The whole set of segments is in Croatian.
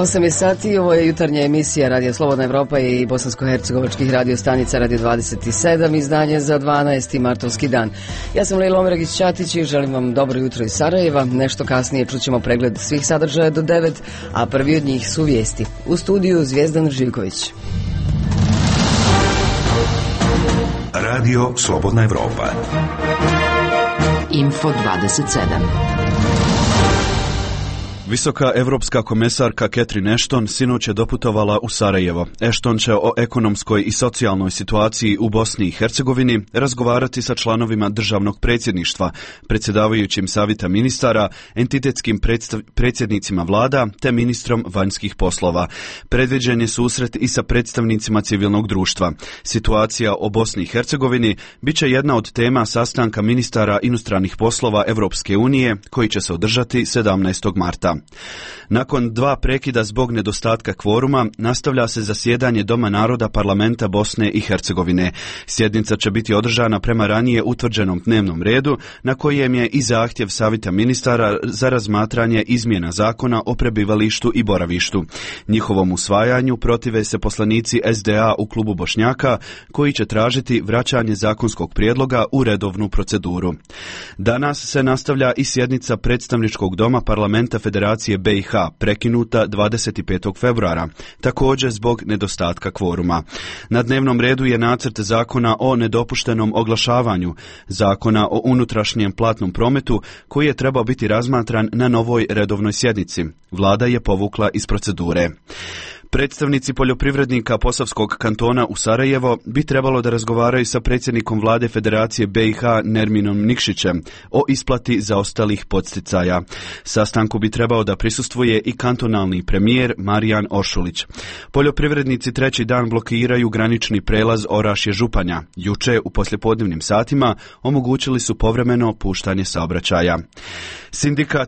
8 je sati, ovo je jutarnja emisija Radio Slobodna Evropa i bosansko-hercegovačkih radio stanica Radio 27, izdanje za 12. martovski dan. Ja sam Lejla Omeragić-Ćatić i želim vam dobro jutro iz Sarajeva. Nešto kasnije čućemo pregled svih sadržaja do 9, a prvi od njih su vijesti. U studiju Zvijezdan Živković. Radio Slobodna Evropa. Info 27. Visoka evropska komesarka Catherine Ashton sinoć je doputovala u Sarajevo. Ashton će o ekonomskoj i socijalnoj situaciji u Bosni i Hercegovini razgovarati sa članovima državnog predsjedništva, predsjedavajućim savjeta ministara, entitetskim predsjednicima vlada te ministrom vanjskih poslova. Predviđen je susret i sa predstavnicima civilnog društva. Situacija o Bosni i Hercegovini bit će jedna od tema sastanka ministara inostranih poslova Evropske unije koji će se održati 17. marta. Nakon 2 prekida zbog nedostatka kvoruma, nastavlja se zasjedanje Doma naroda Parlamenta Bosne i Hercegovine. Sjednica će biti održana prema ranije utvrđenom dnevnom redu, na kojem je i zahtjev savjeta ministara za razmatranje izmjena zakona o prebivalištu i boravištu. Njihovom usvajanju protive se poslanici SDA u klubu Bošnjaka, koji će tražiti vraćanje zakonskog prijedloga u redovnu proceduru. Danas se nastavlja i sjednica predstavničkog doma Parlamenta Federacije BiH, prekinuta 25. februara, također zbog nedostatka kvoruma. Na dnevnom redu je nacrt zakona o nedopuštenom oglašavanju, zakona o unutrašnjem platnom prometu, koji je trebao biti razmatran na novoj redovnoj sjednici. Vlada je povukla iz procedure. Predstavnici poljoprivrednika Posavskog kantona u Sarajevo bi trebalo da razgovaraju sa predsjednikom vlade Federacije BiH Nerminom Nikšićem o isplati zaostalih podsticaja. Sastanku bi trebao da prisustvuje i kantonalni premijer Marijan Oršulić. Poljoprivrednici 3. dan blokiraju granični prelaz Orašje-Županja. Juče u poslijepodnevnim satima omogućili su povremeno puštanje saobraćaja. Sindikat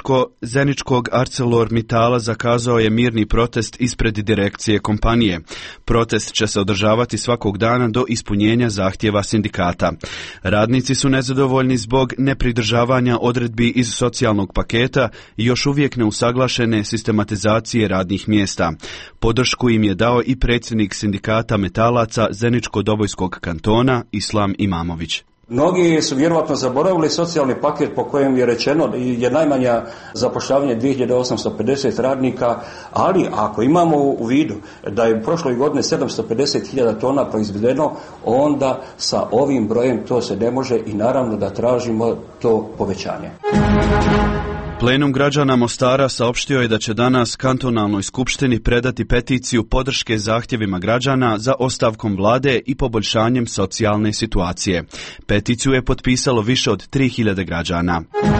Zeničkog ArcelorMittala zakazao je mirni protest ispred direkcije kompanije. Protest će se održavati svakog dana do ispunjenja zahtjeva sindikata. Radnici su nezadovoljni zbog nepridržavanja odredbi iz socijalnog paketa i još uvijek neusaglašene sistematizacije radnih mjesta. Podršku im je dao i predsjednik sindikata metalaca Zeničko-Dobojskog kantona Islam Imamović. Mnogi su vjerovatno zaboravili socijalni paket po kojem je rečeno je najmanja zapošljavanje 2850 radnika, ali ako imamo u vidu da je u prošloj godini 750.000 tona proizvedeno, onda sa ovim brojem to se ne može i naravno da tražimo to povećanje. Plenum građana Mostara saopštio je da će danas kantonalnoj skupštini predati peticiju podrške zahtjevima građana za ostavkom vlade i poboljšanjem socijalne situacije. Peticiju je potpisalo više od 3000 građana.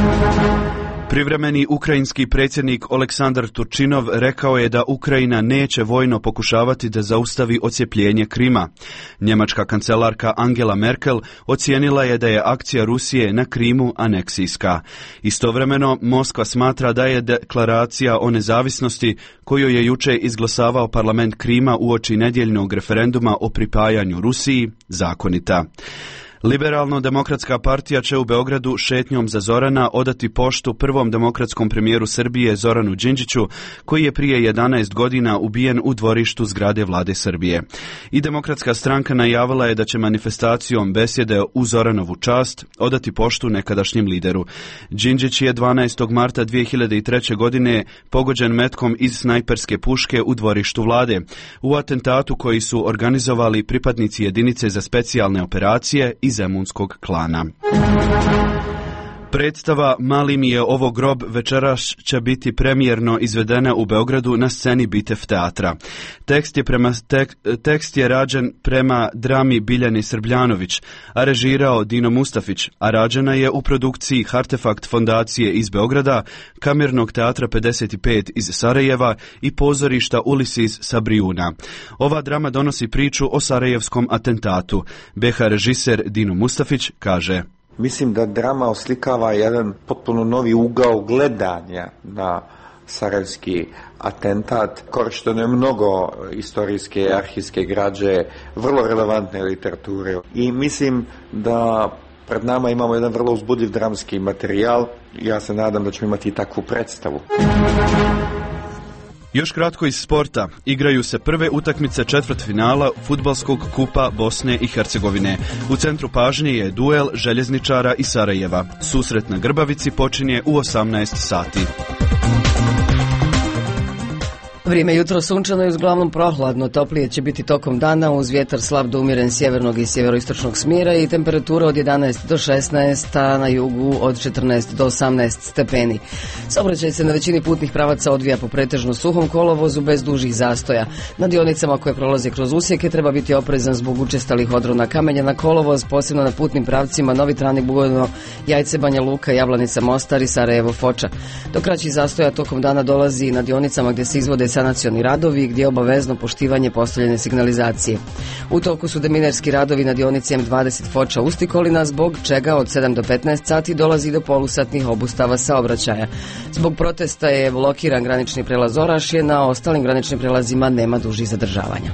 Privremeni ukrajinski predsjednik Oleksandar Turčinov rekao je da Ukrajina neće vojno pokušavati da zaustavi odcjepljenje Krima. Njemačka kancelarka Angela Merkel ocijenila je da je akcija Rusije na Krimu aneksijska. Istovremeno, Moskva smatra da je deklaracija o nezavisnosti, koju je juče izglasavao parlament Krima uoči nedjeljnog referenduma o pripajanju Rusiji, zakonita. Liberalno-demokratska partija će u Beogradu šetnjom za Zorana odati poštu prvom demokratskom premijeru Srbije Zoranu Đinđiću, koji je prije 11 godina ubijen u dvorištu zgrade vlade Srbije. I demokratska stranka najavila je da će manifestacijom besjede u Zoranovu čast odati poštu nekadašnjem lideru. Đinđić je 12. marta 2003. godine pogođen metkom iz snajperske puške u dvorištu vlade, u atentatu koji su organizovali pripadnici jedinice za specijalne operacije iz zemunskog klana. Predstava Mali mi je ovo grob večeras će biti premijerno izvedena u Beogradu na sceni Bitev teatra. Tekst je rađen prema drami Biljane Srbljanović, a režirao Dino Mustafić, a rađena je u produkciji Hartefakt fondacije iz Beograda, Kamernog teatra 55 iz Sarajeva i pozorišta Ulisis sa Brijuna. Ova drama donosi priču o sarajevskom atentatu. BH režiser Dino Mustafić kaže: Mislim da drama oslikava jedan potpuno novi ugao gledanja na sarajevski atentat. Korišteno je mnogo istorijske, arhivske građe, vrlo relevantne literature i mislim da pred nama imamo jedan vrlo uzbudljiv dramski materijal. Ja se nadam da ćemo imati i takvu predstavu. Još kratko iz sporta. Igraju se prve utakmice četvrtfinala fudbalskog kupa Bosne i Hercegovine. U centru pažnje je duel Željezničara i Sarajeva. Susret na Grbavici počinje u 18 sati. Vrijeme jutro sunčano i uglavnom prohladno, toplije će biti tokom dana uz vjetar slab do umjeren sjevernog i sjeveroistočnog smjera i temperatura od 11 do 16, a na jugu od 14 do 18 stepeni. Saobraćaj se na većini putnih pravaca odvija po pretežno suhom kolovozu bez dužih zastoja. Na dionicama koje prolaze kroz usjeke treba biti oprezan zbog učestalih odrona kamenja na kolovoz, posebno na putnim pravcima Novi Tranik, Bugojno, Jajce, Banja Luka, Jablanica, Mostar i Sarajevo, Foča. Do kraćih zastoja tokom dana dolazi i na dionicama gdje se izvode sanacioni radovi gdje je obavezno poštivanje postavljene signalizacije. U toku su deminerski radovi na dionici M20 Foča Ustikolina, zbog čega od 7 do 15 sati dolazi do polusatnih obustava saobraćaja. Zbog protesta je blokiran granični prelaz Orašje, na ostalim graničnim prelazima nema dužih zadržavanja.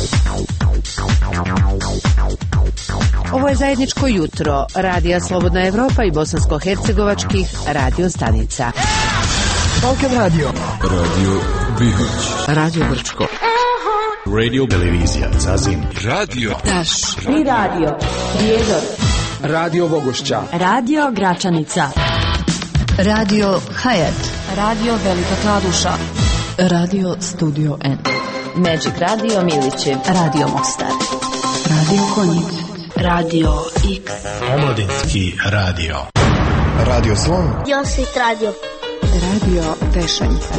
Ovo je zajedničko jutro Radija Slobodna Evropa i bosansko-hercegovačkih radio stanica. Balkan Radio, Radio Bihać, Radio Brčko, Radio Televizija Zazin, Radio Taš, Tri radio, Prijedor, Radio Vogošća, Radio Gračanica, Radio Hayat, Radio Velika Kladuša, Radio Studio N, Magic Radio Milići, Radio Mostar, Radio Konjic, Radio X, Omladinski radio, Radio Slon, Josit Radio, Radio Tešanica,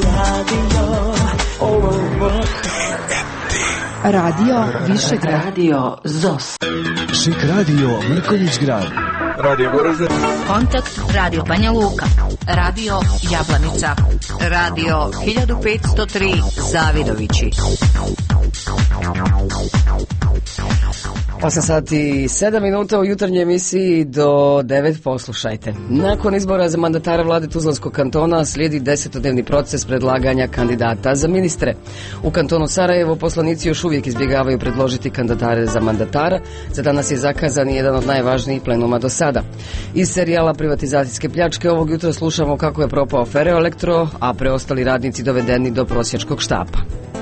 Radio Višegrad, Radio ZOS, Šik Radio Mrkonjić Grad, Radio Goražde, Kontakt Radio Banja Luka, Radio Jablanica, Radio 1503 Zavidovići. 8 sati i 7 minuta u jutarnjoj emisiji do 9 poslušajte. Nakon izbora za mandatara vlade Tuzlanskog kantona slijedi 10-dnevni proces predlaganja kandidata za ministre. U kantonu Sarajevo poslanici još uvijek izbjegavaju predložiti kandidatare za mandatara. Za danas je zakazan jedan od najvažnijih plenuma do sada. Iz serijala privatizacijske pljačke ovog jutra slušamo kako je propao Ferroelektro, a preostali radnici dovedeni do prosjačkog štapa.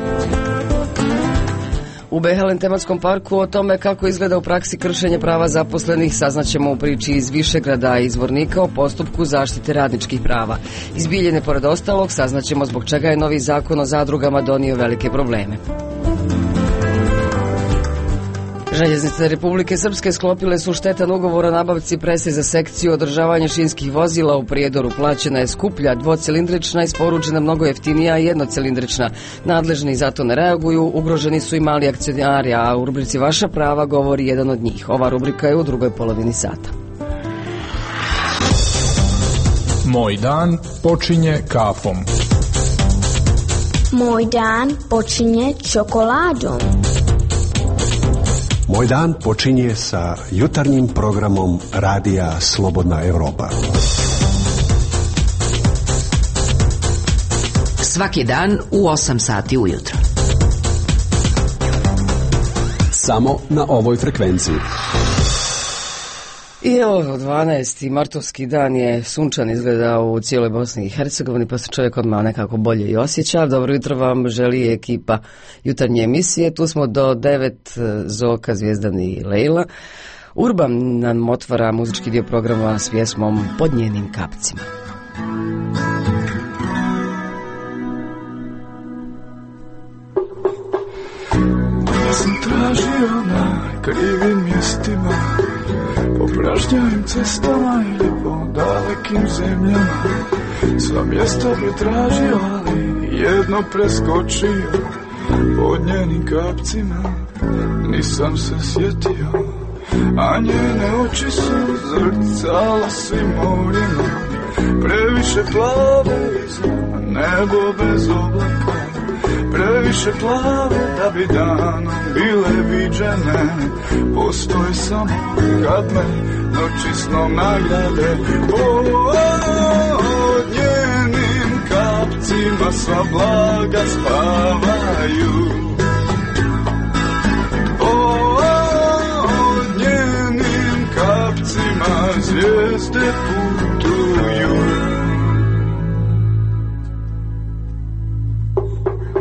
U Behelen tematskom parku o tome kako izgleda u praksi kršenje prava zaposlenih saznaćemo u priči iz Višegrada i Zvornika o postupku zaštite radničkih prava. Iz Bijeljine, pored ostalog, saznaćemo zbog čega je novi zakon o zadrugama donio velike probleme. Željeznice Republike Srpske sklopile su štetan ugovor o nabavci prese za sekciju održavanja šinskih vozila u Prijedoru. Plaćena je skuplja, dvocilindrična, isporučena mnogo jeftinija i jednocilindrična. Nadležni zato ne reaguju, ugroženi su i mali akcionari, a u rubrici Vaša prava govori jedan od njih. Ova rubrika je u drugoj polovini sata. Moj dan počinje kafom. Moj dan počinje čokoladom. Moj dan počinje sa jutarnjim programom Radija Slobodna Evropa. Svaki dan u 8 sati ujutro. Samo na ovoj frekvenciji. I evo, 12. martovski dan je sunčan, izgleda u cijeloj Bosni i Hercegovini, pa se čovjek odmah nekako bolje i osjeća. Dobro jutro vam želi ekipa jutarnje emisije. Tu smo do 9, Zoka, Zvijezdan i Lejla. Urban nam otvara muzički dio programa s pjesmom Pod njenim kapcima. Ja sam tražio na krivim mjestima, po pražnjavim cestama ili po dalekim zemljama. Sva mjesta pretražio, ali jedno preskočio. Pod njenim kapcima nisam se sjetio, a njene oči su zrcala svim morima. Previše plave za nebo bez oblaka, previše plave da bi danom bile viđene. Postoje samo kad me noći snom nagrade. Pod njenim kapcima sva blaga spavaju. Pod njenim kapcima zvijezde putuju.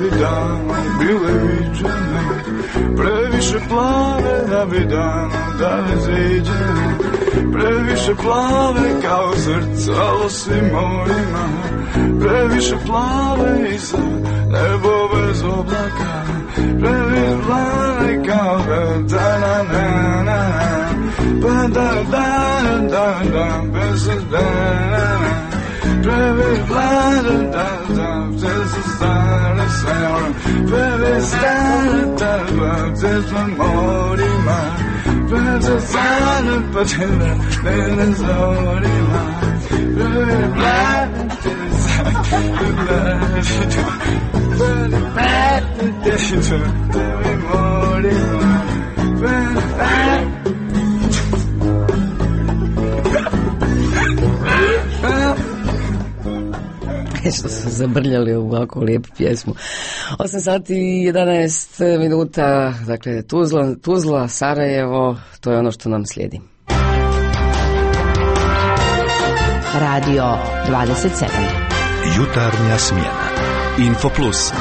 bi davno bile viđene, previše plave da bi davno dane ziđene, previše plave kao srca osim morima, previše plave i za nebo bez oblaka, previše plave kao da-da-na-na-na, pa-da-da-da-da-da, bez da-da-na-na, previše plave da-da, bez da-da-na-na, previše da-da-da, bez morima, previše da-da-da, bez morima, previše što su zabrljali u ovako lijepu pjesmu. 8 sati i 11 minuta, dakle Tuzla, Sarajevo, to je ono što nam slijedi. Radio 27. Jutarnja smjena. Info Plus.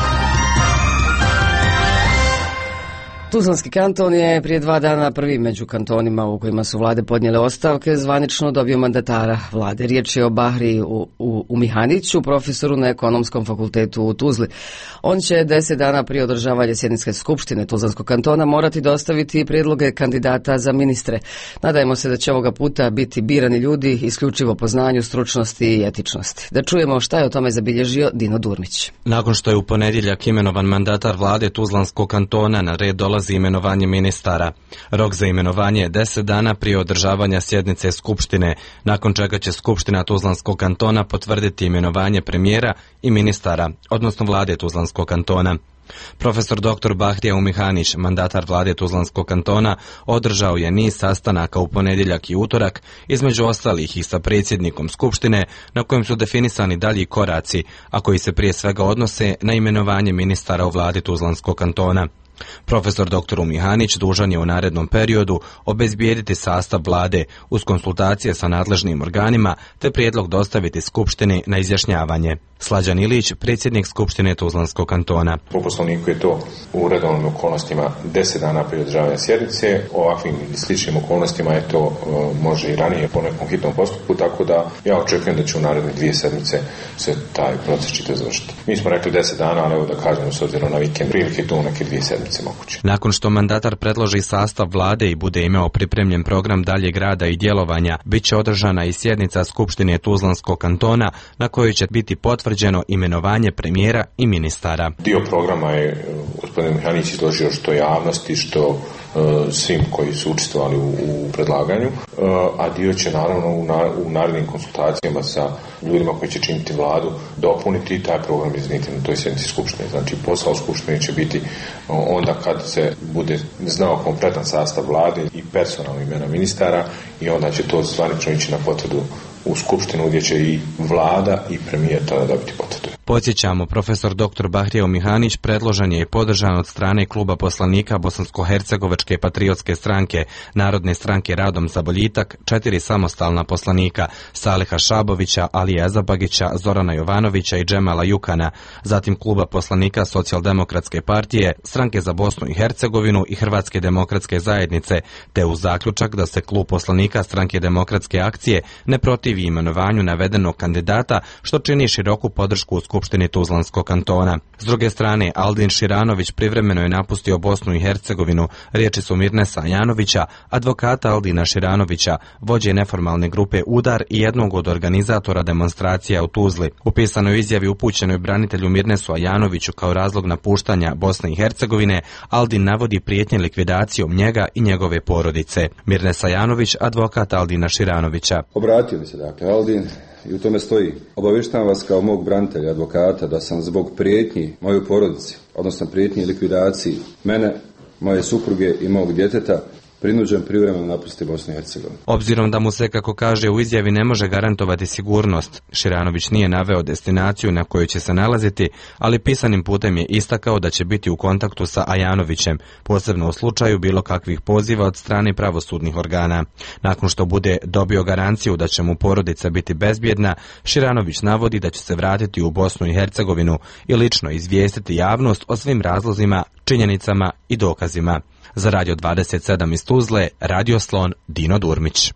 Tuzlanski kanton je prije 2 dana prvi među kantonima u kojima su vlade podnijele ostavke zvanično dobio mandatara vlade. Riječ je o Bahri u Mihaniću, profesoru na Ekonomskom fakultetu u Tuzli. On će 10 dana prije održavanja sjednice skupštine Tuzlanskog kantona morati dostaviti prijedloge kandidata za ministre. Nadajmo se da će ovoga puta biti birani ljudi isključivo po znanju, stručnosti i etičnosti. Da čujemo šta je o tome zabilježio Dino Durmić. Nakon što je u ponedjeljak imenovan mandatar vlade Tuzlanskog kantona, na red dolazi imenovanje ministara. Rok za imenovanje je 10 dana prije održavanja sjednice skupštine, nakon čega će skupština Tuzlanskog kantona potvrditi imenovanje premijera i ministara, odnosno vlade Tuzlanskog kantona. Profesor dr. Bahrija Umihanić, mandatar vlade Tuzlanskog kantona, održao je niz sastanaka u ponedjeljak i utorak, između ostalih i sa predsjednikom skupštine, na kojem su definisani dalji koraci, a koji se prije svega odnose na imenovanje ministara u vladi Tuzlanskog kantona. Profesor dr. Umihanić dužan je u narednom periodu obezbijediti sastav vlade uz konsultacije sa nadležnim organima te prijedlog dostaviti skupštini na izjašnjavanje. Slađan Ilić, predsjednik skupštine Tuzlanskog kantona. Po poslovniku je to u redovnim okolnostima 10 dana prije održavanja sjednice. Ovakvim i sličnim okolnostima je to može i ranije po nekom hitnom postupku, tako da ja očekujem da će u naredne 2 sedmice se taj proces čitav završiti. Mi smo rekli 10 dana, ali evo da kažemo s obzirom na vikend, prilike to u neke 2 sedmice moguće. Nakon što mandatar predloži sastav vlade i bude imao pripremljen program daljeg rada i djelovanja, bit će održana i sjednica skupštine Tuzlanskog kantona na kojoj će biti potvrđeno imenovanje premijera i ministara. Dio programa je gospodin Mihanić izložio što javnosti, što svim koji su učestvovali u predlaganju, a dio će naravno u narednim konsultacijama sa ljudima koji će činiti vladu dopuniti i taj program iznijeti na toj sjednici skupštine. Znači posao skupštine će biti onda kad se bude znao kompletan sastav vlade i personalno imena ministara i onda će to zvanično ići na potvrdu u skupštinu gdje će i vlada i premijer tada dobiti potvrdu. Podsjećamo, profesor dr. Bahrija Umihanić predložen je i podržan od strane kluba poslanika Bosansko-hercegovačke patriotske stranke, Narodne stranke Radom za boljitak, 4 samostalna poslanika, Saliha Šabovića, Alija Ezabagića, Zorana Jovanovića i Džemala Jukana, zatim kluba poslanika Socijaldemokratske partije, Stranke za Bosnu i Hercegovinu i Hrvatske demokratske zajednice, te uz zaključak da se klub poslanika Stranke demokratske akcije ne protivi imenovanju navedenog kandidata, što čini široku podršku u Skupštini Tuzlanskog kantona. S druge strane, Aldin Širanović privremeno je napustio Bosnu i Hercegovinu. Riječi su Mirnesa Janovića, advokata Aldina Širanovića, vođe neformalne grupe Udar i jednog od organizatora demonstracija u Tuzli. U pisanoj izjavi upućenoj branitelju Mirnesu Janoviću kao razlog napuštanja Bosne i Hercegovine, Aldin navodi prijetnje likvidacijom njega i njegove porodice. Mirnesa Janović, advokat Aldina Širanovića. Obratio mi se dakle Aldin i u tome stoji: obavještavam vas kao mog branitelja, advokata, da sam zbog prijetnji mojoj porodici, odnosno prijetnji likvidaciji mene, moje supruge i mog djeteta prinuđen privremeno napustiti Bosnu i Hercegovinu. Obzirom da mu se, kako kaže u izjavi, ne može garantovati sigurnost, Širanović nije naveo destinaciju na kojoj će se nalaziti, ali pisanim putem je istakao da će biti u kontaktu sa Ajanovićem, posebno u slučaju bilo kakvih poziva od strane pravosudnih organa. Nakon što bude dobio garanciju da će mu porodica biti bezbjedna, Širanović navodi da će se vratiti u Bosnu i Hercegovinu i lično izvijestiti javnost o svim razlozima, činjenicama i dokazima. Za Radio 27 iz Tuzle, radioslon Dino Durmić.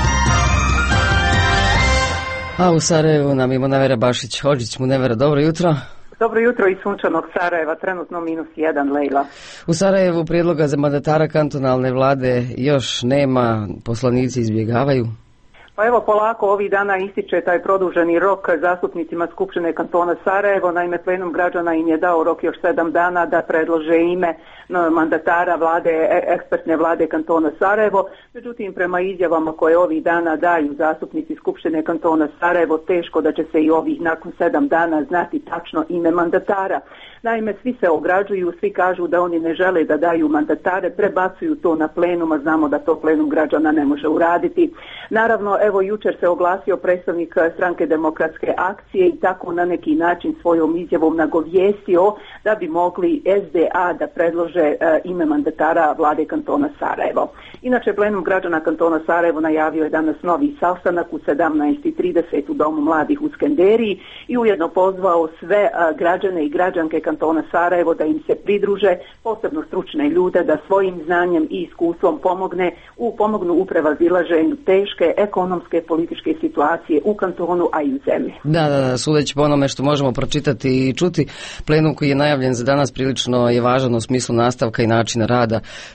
A u Sarajevu nam je Munevera Bašić-Hodžić. Munevera, dobro jutro. Dobro jutro iz sunčanog Sarajeva, trenutno -1, Lejla. U Sarajevu prijedloga za mandatara kantonalne vlade još nema, poslanici izbjegavaju. Pa evo, polako ovih dana ističe taj produženi rok zastupnicima Skupštine kantona Sarajevo. Naime, plenum građana im je dao rok još 7 dana da predlože ime mandatara vlade, ekspertne vlade kantona Sarajevo. Međutim, prema izjavama koje ovih dana daju zastupnici Skupštine kantona Sarajevo, teško da će se i ovih nakon 7 dana znati tačno ime mandatara. Naime, svi se ograđuju, svi kažu da oni ne žele da daju mandatare, prebacuju to na plenum, a znamo da to plenum građana ne može uraditi. Naravno, evo jučer se oglasio predstavnik stranke Demokratske akcije i tako na neki način svojom izjavom nagovijestio da bi mogli SDA da predlože ime mandatara vlade kantona Sarajevo. Inače, plenum građana kantona Sarajevo najavio je danas novi sastanak u 17:30 u Domu mladih u Skenderiji i ujedno pozvao sve građane i građanke kantona Sarajevo da im se pridruže, posebno stručne ljude, da svojim znanjem i iskustvom pomognu u prevazilaženju teške ekonomske, političke situacije u kantonu, a i u zemlji. Da, sudeći po onome što možemo pročitati i čuti, plenum koji je najavljen za danas prilično je važan u smislu nastavka i načina rada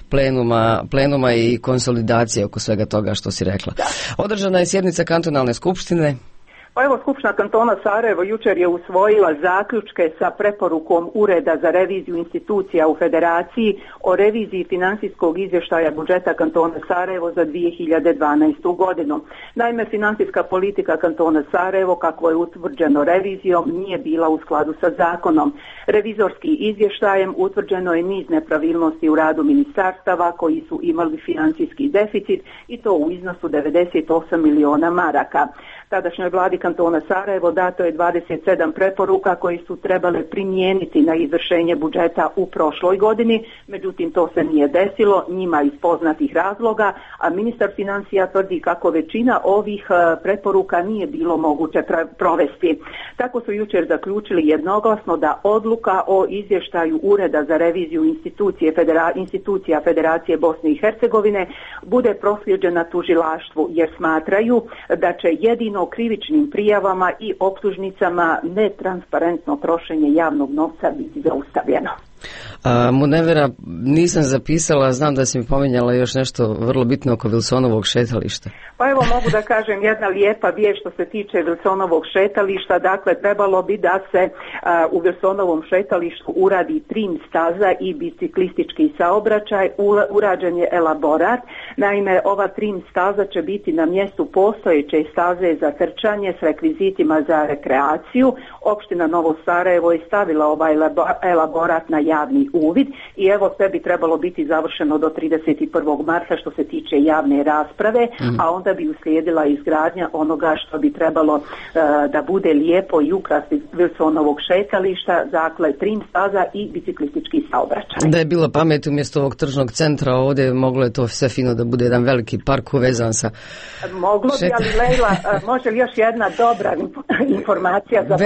plenuma i konsolidacije oko svega toga što si rekla. Da. Održana je sjednica kantonalne skupštine. Pa evo, Skupština kantona Sarajevo jučer je usvojila zaključke sa preporukom Ureda za reviziju institucija u Federaciji o reviziji financijskog izvještaja budžeta kantona Sarajevo za 2012. godinu. Naime, financijska politika kantona Sarajevo, kako je utvrđeno revizijom, nije bila u skladu sa zakonom. Revizorski izvještajem utvrđeno je niz nepravilnosti u radu ministarstava koji su imali financijski deficit i to u iznosu 98 miliona maraka. Tadašnjoj vladi kantona Sarajevo dato je 27 preporuka koji su trebale primijeniti na izvršenje budžeta u prošloj godini, međutim to se nije desilo, njima iz poznatih razloga, a ministar financija tvrdi kako većina ovih preporuka nije bilo moguće provesti. Tako su jučer zaključili jednoglasno da odluka o izvještaju Ureda za reviziju institucija Federacije Bosne i Hercegovine bude proslijeđena tužilaštvu, jer smatraju da će jedino krivičnim prijavama i optužnicama netransparentno trošenje javnog novca biti zaustavljeno. Munevera, nisam zapisala, znam da si mi pominjala još nešto vrlo bitno oko Wilsonovog šetališta. Pa evo, mogu da kažem jedna lijepa vijest što se tiče Wilsonovog šetališta. Dakle, trebalo bi da se u Wilsonovom šetalištu uradi trim staza i biciklistički saobraćaj. Urađen je elaborat. Naime, ova trim staza će biti na mjestu postojeće staze za trčanje s rekvizitima za rekreaciju. Opština Novo Sarajevo je stavila ovaj elaborat na javni uvid i evo sve bi trebalo biti završeno do 31. marta što se tiče javne rasprave, a onda bi uslijedila izgradnja onoga što bi trebalo da bude lijepo i ukrasiti Wilsonovog šetališta, dakle trim staza i biciklistički saobraćaj. Da je bilo pamet umjesto ovog tržnog centra ovdje, moglo je to sve fino da bude jedan veliki park uvezan sa... Moglo bi, ali Lejla, može li još jedna dobra informacija za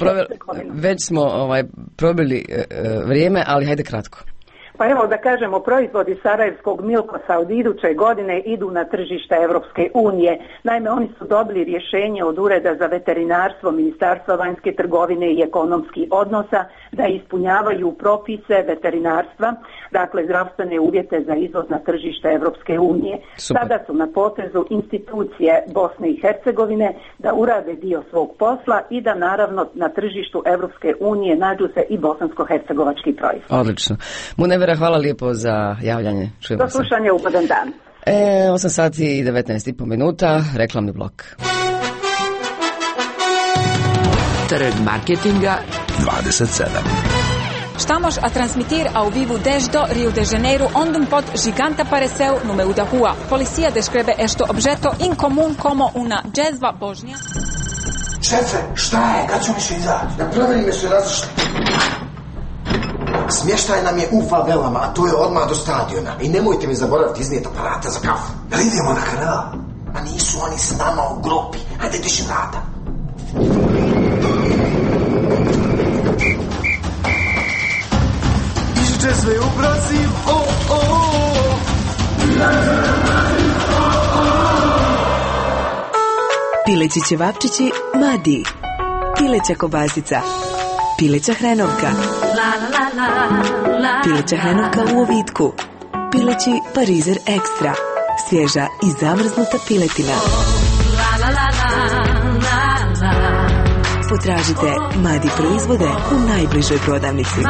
Već smo probili vrijeme, ali hajde kratko. Pa evo da kažemo, proizvodi sarajevskog Milkosa od iduće godine idu na tržište Europske unije. Naime, oni su dobili rješenje od Ureda za veterinarstvo, Ministarstva vanjske trgovine i ekonomskih odnosa da ispunjavaju propise veterinarstva, dakle zdravstvene uvjete za izvoz na tržište Europske unije. Sada su na potezu institucije Bosne i Hercegovine da urade dio svog posla i da naravno na tržištu Europske unije nađu se i bosansko-hercegovački proizvod. Odlično. Munevera, hvala lijepo za javljanje. Do slušanja, ugodan dan. 8 sati i 19,5 minuta, reklamni blok. Trg marketinga 27. Estamos a transmitir ao vivo desde Rio de Janeiro, onde pod gigante apareceu no meio da rua. Policia descreve este objeto incomum como uma džezva božnja. Šefe, šta je? Kad ću više izaći? Da proverime su razišli. Smještaj nam je u favelama, a to je odmah do stadiona. I nemojte mi zaboraviti iznijeti aparate za kafu. Da idemo na kanal. A nisu oni s nama u grupi. Hajde, diši vrata. Išće sve u Brazil, Pileći ćevapčići Madi, pileća kobasica, pileća hrenovka, pileća hrenovka u ovitku, pileći parizer ekstra, svježa i zamrznuta piletina. Potražite Madi proizvode u najbližoj prodavnici.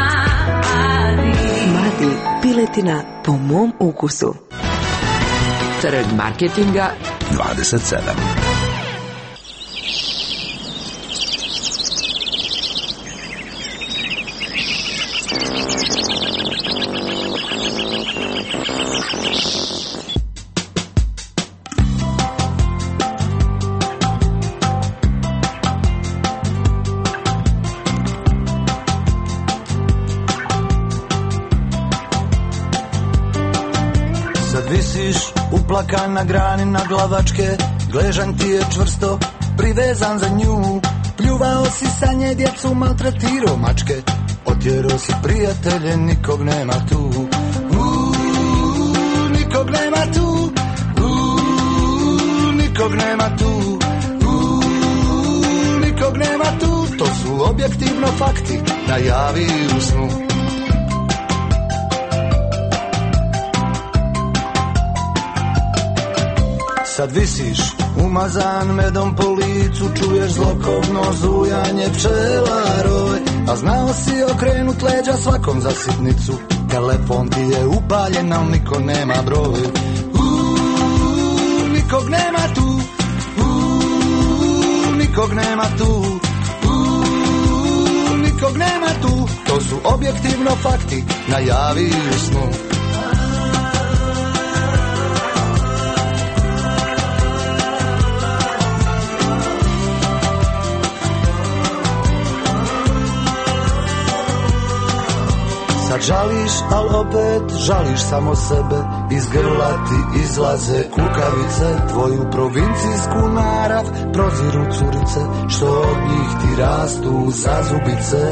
Madi, piletina po mom ukusu. Trg marketinga 27. Uplakan na grani naglavačke, gležanj ti je čvrsto privezan za nju. Pljuvao si sa nje djecu, maltretirao mačke, otjerao si prijatelje, nikog nema tu. Nikog nema tu, nikog nema tu, nikog nema tu. To su objektivno fakti, najavi u snu. Sad visiš umazan medom po licu, čuješ zlokobno zujanje pčelaroj, a znao si okrenut leđa svakom za sitnicu. Telefon ti je upaljen, al niko nema broj. Nikog nema tu, nikog nema tu, nikog nema tu. To su objektivno fakti, najavi u snu. Sad žališ, al opet žališ samo sebe. Iz grla ti izlaze kukavice, tvoju provincijsku narav proziru curice, što od njih ti rastu zazubice.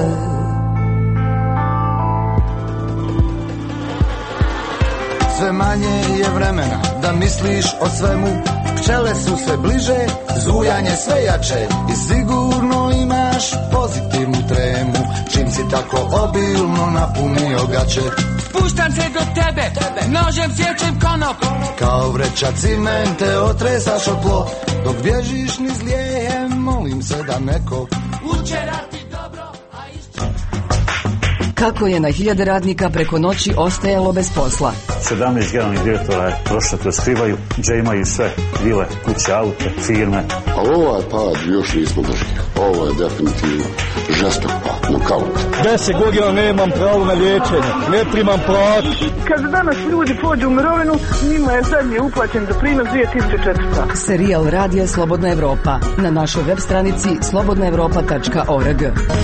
Sve manje je vremena da misliš o svemu, pčele su sve bliže, zujanje sve jače i sigurno imaš pozitivnu tremu. Čim si tako obilno napunio gaće, spuštam se do tebe, nožem sječem konop. Kao vreća cimente otresaš od tlo, dok bježiš niz lijejem, molim se da neko učerati dobro, a Kako je na hiljade radnika preko noći ostajalo bez posla? 17 generalnih direktora je prošlo to skrivaju, gdje imaju sve vile, kuće, aute, firme. A ovaj pad još nismo doživjeli. Ovo je definitivno žestok pad, nokaut. 10 godina nemam pravo na liječenje, ne primam platu. Kad danas ljudi pođu u mirovinu, njima je zadnji uplaćen doprinos 2400. Serijal Radija Slobodna Evropa na našoj web stranici slobodnaevropa.org.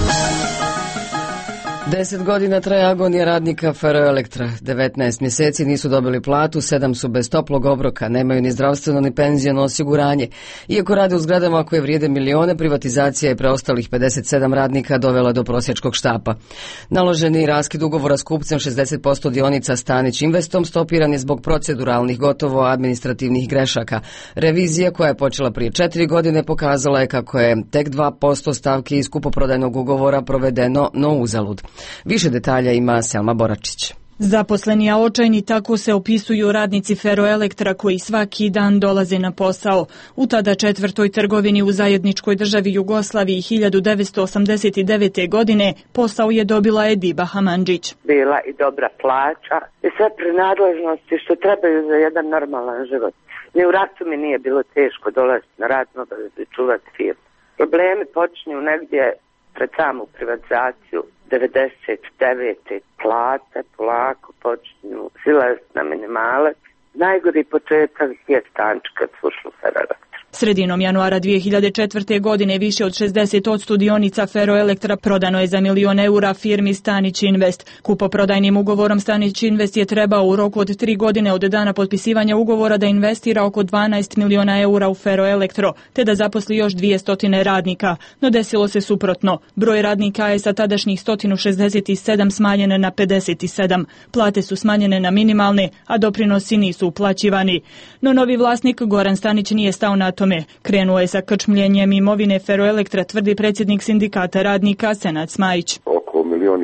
10 godina traje agonija radnika Ferroelektra. 19 mjeseci nisu dobili platu, 7 su bez toplog obroka, nemaju ni zdravstveno ni penziono osiguranje. Iako rade u zgradama koje vrijede milione, privatizacija je preostalih 57 radnika dovela do prosjačkog štapa. Naloženi raskid ugovora s kupcem 60% dionica Stanić Investom stopiran je zbog proceduralnih, gotovo administrativnih grešaka. Revizija koja je počela prije 4 godine pokazala je kako je tek 2% stavki iz kupoprodajnog ugovora provedeno, no uzalud. Više detalja ima Selma Boračić. Zaposleni, a očajni, tako se opisuju radnici Ferroelektra koji svaki dan dolaze na posao. U tada četvrtoj trgovini u zajedničkoj državi Jugoslaviji 1989. godine posao je dobila Ediba Hamandžić. Bila i dobra plaća i sve prenadležnosti što trebaju za jedan normalan život. Ni u ratu mi nije bilo teško dolaziti na radnu obavezu i čuvati firmu. Problemi počinju negdje pred samu privatizaciju 99. plate polako počinju silaziti na minimalac. Najgori početak je stanč kad su ušli u Ferroelektru. Sredinom januara 2004. godine više od 60% dionica Ferroelektra prodano je za €1 milion firmi Stanić Invest. Kupoprodajnim ugovorom Stanić Invest je trebao u roku od 3 godine od dana potpisivanja ugovora da investira oko €12 miliona u Ferroelektro, te da zaposli još 200 radnika. No desilo se suprotno. Broj radnika je sa tadašnjih 167 smanjen na 57. Plate su smanjene na minimalne, a doprinosi nisu uplaćivani. No novi vlasnik Goran Stanić nije stao na tome. Krenuo je sa krčmljenjem imovine Ferroelektra, tvrdi predsjednik sindikata radnika Senad Smajić. Oko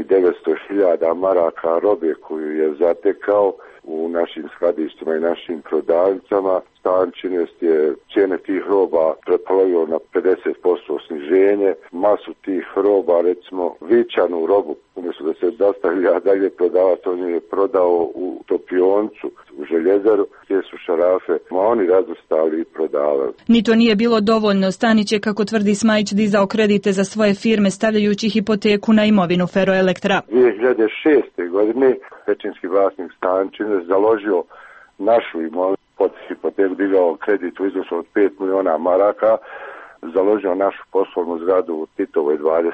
1.900.000 maraka robe koju je zatekao u našim skladištima i našim prodavnicama. Stanić Invest je cijene tih roba prepolovio na 50% sniženje. Masu tih roba, recimo vičanu robu, umjesto da se dostavlja dalje prodavati, on je prodao u topioncu, u željezaru, gdje su šarafe, oni razostali i prodavali. Ni to nije bilo dovoljno. Stanić je, kako tvrdi Smajić, dizao kredite za svoje firme, stavljajući hipoteku na imovinu Ferroelektra. 2006. godine većinski vlasnik Stanić Invest založio našu imovinu, pod hipoteku digao kredit u iznosu od 5 miliona maraka, založio našu poslovnu zgradu u Titovoj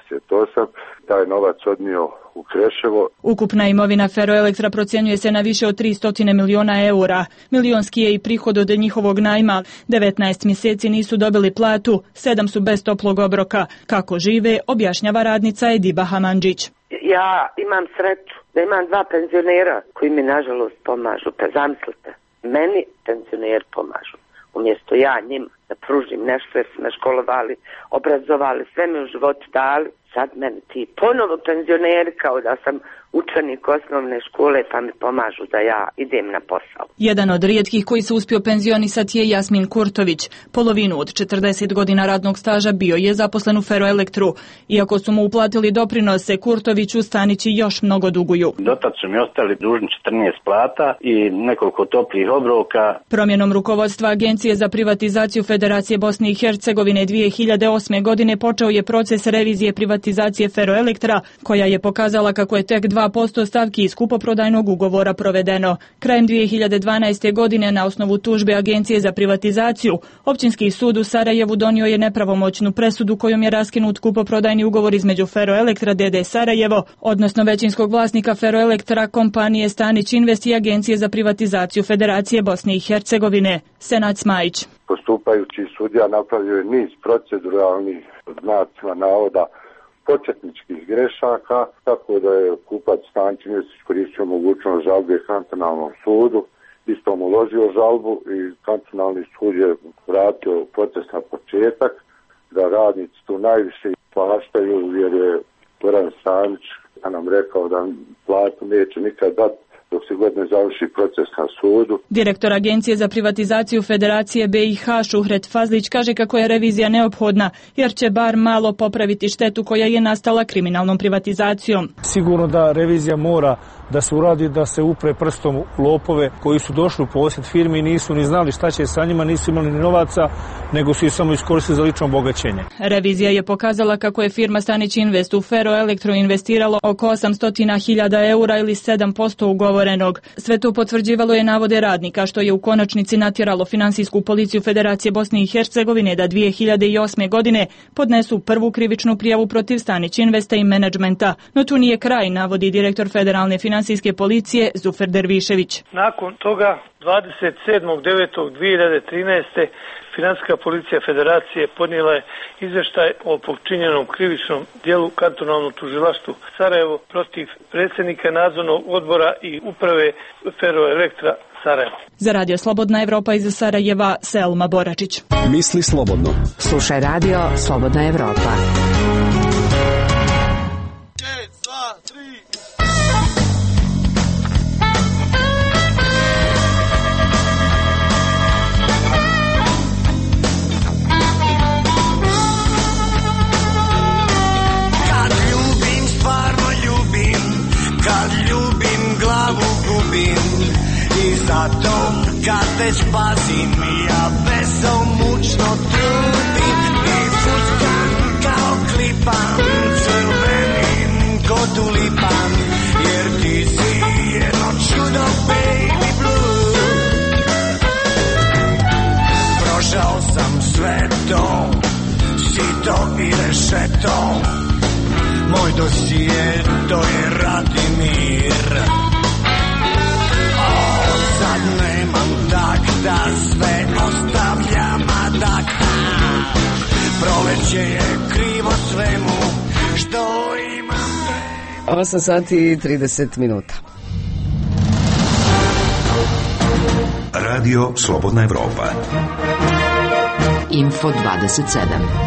28, taj novac odnio u Kreševo. Ukupna imovina Ferroelektra procjenjuje se na više od 300 miliona €. Milionski je i prihod od njihovog najma. 19 mjeseci nisu dobili platu, 7 su bez toplog obroka. Kako žive, objašnjava radnica Ediba Hamandžić. Ja imam sreću da imam 2 penzionera koji mi nažalost pomažu. Pa zamislite, meni penzioneri pomažu. Umjesto ja njima da pružim nešto jer su me školovali, obrazovali, sve mi u životu dali. Sad meni ti ponovo penzioneri kao da sam učenik osnovne škole pa mi pomažu da ja idem na posao. Jedan od rijetkih koji se uspio penzionisati je Jasmin Kurtović. Polovinu od 40 godina radnog staža bio je zaposlen u Ferroelektru. Iako su mu uplatili doprinose, Kurtoviću Stanići još mnogo duguju. Dotad su mi ostali dužni 14 plata i nekoliko toplih obroka. Promjenom rukovodstva Agencije za privatizaciju Federacije Bosne i Hercegovine 2008. godine počeo je proces revizije privatizacije Ferroelektra, koja je pokazala kako je tek 2% stavki iz kupoprodajnog ugovora provedeno. Krajem 2012. godine na osnovu tužbe Agencije za privatizaciju, Općinski sud u Sarajevu donio je nepravomoćnu presudu kojom je raskinut kupoprodajni ugovor između Ferroelektra d.d. Sarajevo, odnosno većinskog vlasnika Ferroelektra, kompanije Stanić Invest i Agencije za privatizaciju Federacije Bosne i Hercegovine. Senad Smajić. Postupajući sudija napravio je niz proceduralnih, znacima navoda, početničkih grešaka, tako da je kupac Stanić Invest iskoristio mogućnost žalbe kantonalnom sudu, istom uložio žalbu i kantonalni sud je vratio proces na početak, da radnici tu najviše plaštaju jer je Goran Stanić nam rekao da platu neće nikad dati dok se god ne završi proces na sudu. Direktor Agencije za privatizaciju Federacije BiH Šuhret Fazlić kaže kako je revizija neophodna jer će bar malo popraviti štetu koja je nastala kriminalnom privatizacijom. Sigurno da revizija mora da se uradi, da se upre prstom u lopove koji su došli u posjed firmi i nisu ni znali šta će sa njima, nisu imali ni novaca, nego su ih samo iskoristili za lično bogaćenje. Revizija je pokazala kako je firma Stanić Invest u Ferroelektro investiralo oko 800.000 € ili 7% ugovorenog. Sve to potvrđivalo je navode radnika, što je u konačnici natjeralo Finansijsku policiju Federacije Bosne i Hercegovine da 2008. godine podnesu prvu krivičnu prijavu protiv Stanić Investa i menadžmenta. No tu nije kraj, navodi direktor Federalne Finansijske policije Zufer Dervišević. Nakon toga 27.9.2013. Finansijska policija Federacije podnijela je izvještaj o počinjenom krivičnom dijelu kantonalnom tužilaštvu Sarajevo protiv predsjednika nadzornog odbora i uprave Ferroelektra Sarajevo. Za Radio Slobodna Evropa iz Sarajeva, Selma Boračić. Misli slobodno. Slušaj Radio Slobodna Evropa. Zato kad te spazim ja besomučno trudim i fuskam kao klipan crvenim ko tulipan, jer ti si jedno čudo, baby blue. Prošao sam sve to, sito i rešeto, moj dosije to je Radimir. Sad nemam takta, sve ostavljam adak. Proleće je krivo svemu što imam. 8 sati i 30 minuta. Radio Slobodna Evropa. Info 27.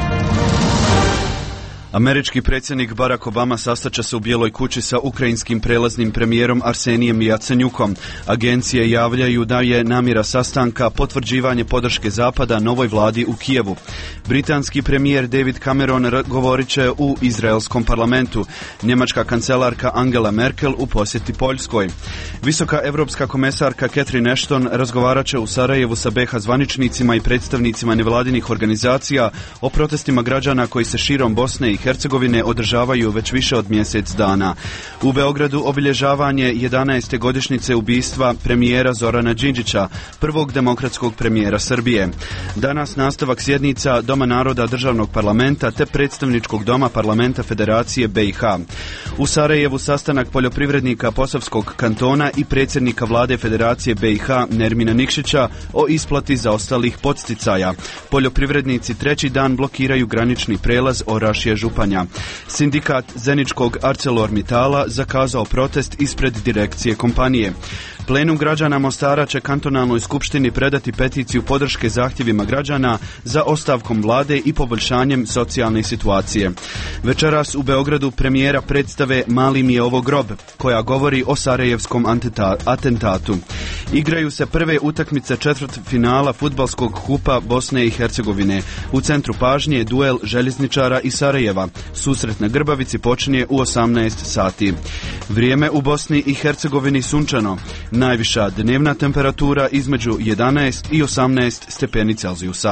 Američki predsjednik Barack Obama sastaće se u Bijeloj kući sa ukrajinskim prelaznim premijerom Arsenijem Jacenjukom. Agencije javljaju da je namjera sastanka potvrđivanje podrške Zapada novoj vladi u Kijevu. Britanski premijer David Cameron govorit će u izraelskom parlamentu. Njemačka kancelarka Angela Merkel u posjeti Poljskoj. Visoka evropska komesarka Catherine Ashton razgovarat će u Sarajevu sa BiH zvaničnicima i predstavnicima nevladinih organizacija o protestima građana koji se širom Bosne i Hercegovine održavaju već više od mjesec dana. U Beogradu obilježavanje 11. godišnjice ubistva premijera Zorana Đinđića, prvog demokratskog premijera Srbije. Danas nastavak sjednica Doma naroda državnog parlamenta te predstavničkog doma parlamenta Federacije BiH. U Sarajevu sastanak poljoprivrednika Posavskog kantona i predsjednika vlade Federacije BiH Nermina Nikšića o isplati zaostalih podsticaja. Poljoprivrednici treći dan blokiraju granični prelaz Orašje Županja. Sindikat Zeničkog ArcelorMittala zakazao protest ispred direkcije kompanije. Plenum građana Mostara će kantonalnoj skupštini predati peticiju podrške zahtjevima građana za ostavkom vlade i poboljšanjem socijalne situacije. Večeras u Beogradu premijera predstave Mali mi je ovo grob, koja govori o sarajevskom atentatu. Igraju se prve utakmice četvrtfinala fudbalskog kupa Bosne i Hercegovine. U centru pažnje je duel željezničara i Sarajeva. Susret na Grbavici počinje u 18 sati. Vrijeme u Bosni i Hercegovini sunčano. Najviša dnevna temperatura između 11 i 18 stepeni Celzijusa.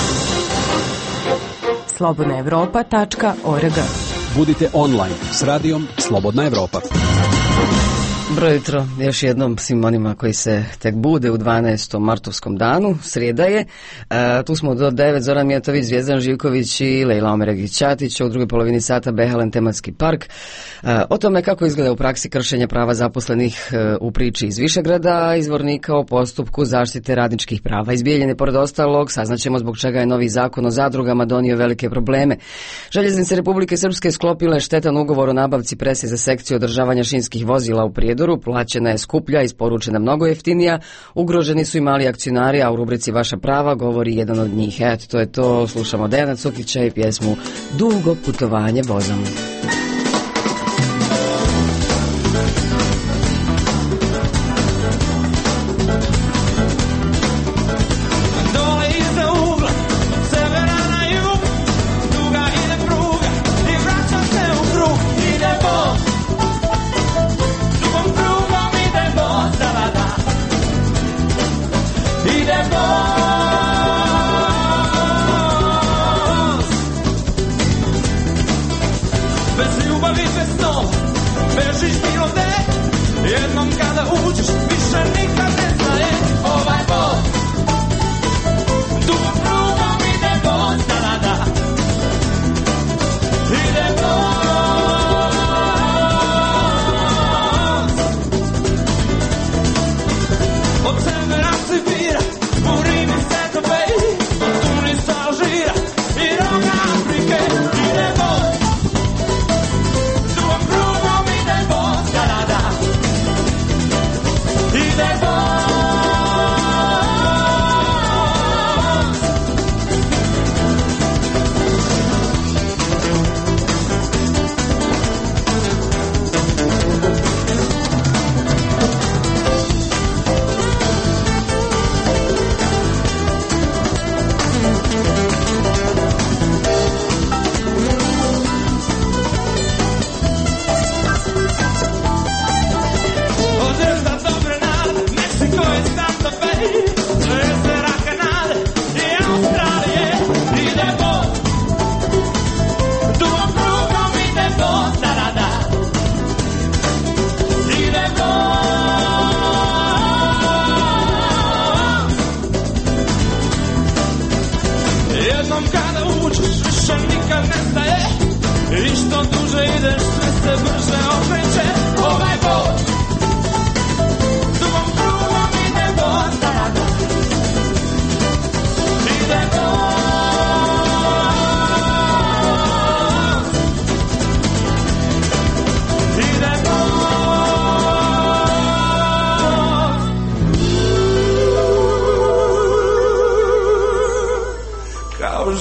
slobodnaevropa.org. Budite online s radijom Slobodna Evropa. Dobro jutro, još jednom svim onima koji se tek bude u 12. martovskom danu, srijeda je. Tu smo do 9, Zoran Mijatović, Zvijezdan Živković i Lejla Omeregić-Ćatić, u drugoj polovini sata Behalen tematski park. O tome kako izgleda u praksi kršenje prava zaposlenih u priči iz Višegrada, izvornika o postupku zaštite radničkih prava iz Bijeljine. Pored ostalog, saznaćemo zbog čega je novi zakon o zadrugama donio velike probleme. Željeznice Republike Srpske sklopile štetan ugovor o nabavci prese za sekciju održavanja šinskih vozila u Prijedoru. Plaćena je skuplja, isporučena mnogo jeftinija, ugroženi su i mali akcionari, a u rubrici Vaša prava govori jedan od njih. Eto, to je to, slušamo Dejana Cukića i pjesmu Dugo putovanje vozom.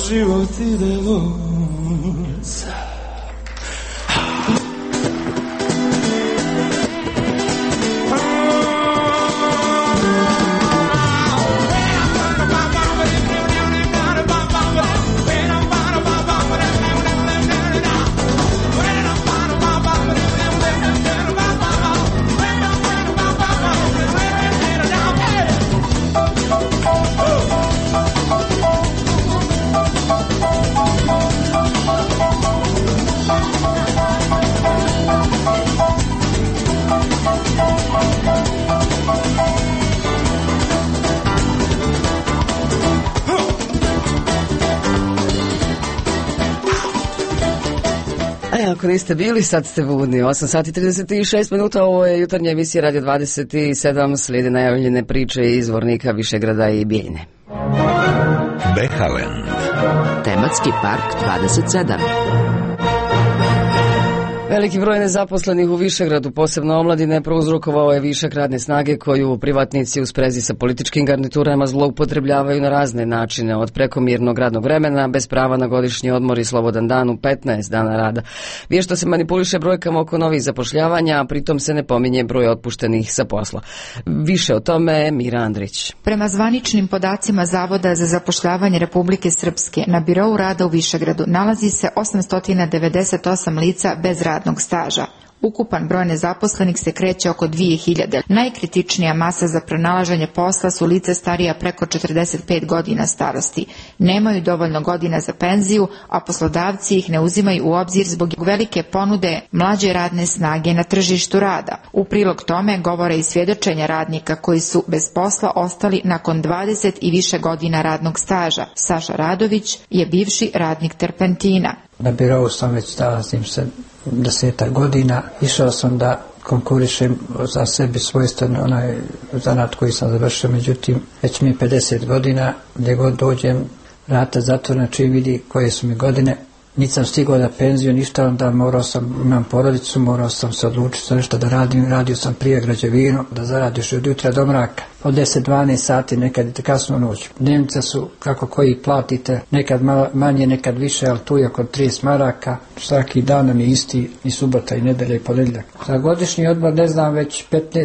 život ide voz. Ako niste bili, sad ste budni. 8 sati 36 minuta, ovo je jutarnja emisija Radio 27, slijede najavljene priče izvornika Višegrada i Bijeljine. Behalen. Tematski park 27. Veliki broj nezaposlenih u Višegradu, posebno omladine, prouzrokovao je višak radne snage koju privatnici u sprezi sa političkim garniturama zloupotrebljavaju na razne načine, od prekomjernog radnog vremena, bez prava na godišnji odmor i slobodan dan u 15 dana rada. Vješto se manipuliše brojkama oko novih zapošljavanja, a pritom se ne pominje broj otpuštenih sa posla. Više o tome Mira Andrić. Prema zvaničnim podacima Zavoda za zapošljavanje Republike Srpske, na birou rada u Višegradu nalazi se 898 lica bez radnog staža. Ukupan broj nezaposlenih se kreće oko 2000. Najkritičnija masa za pronalaženje posla su lice starija preko 45 godina starosti. Nemaju dovoljno godina za penziju, a poslodavci ih ne uzimaju u obzir zbog velike ponude mlađe radne snage na tržištu rada. U prilog tome govore i svjedočenja radnika koji su bez posla ostali nakon 20 i više godina radnog staža. Saša Radović je bivši radnik Terpentina. Na birou sam već nalazim se 10 godina. Išao sam da konkurišem za sebi svojstveno onaj zanat koji sam završio, međutim već mi je 50 godina, gdje god dođem vrata zatvorena, čim vidi koje su mi godine. Nisam stigao da penziju, ništa, onda imam porodicu, morao sam se odlučiti za nešto da radim. Radio sam prije građevinu, da zaradiš od jutra do mraka. Od 10-12 sati, nekad kasno noć. Dnevnica su kako koji platite, nekad manje, nekad više, ali tu je oko 30 maraka. Svaki dan nam je isti, i subota i nedelja i ponedjeljak. Za godišnji odmor ne znam već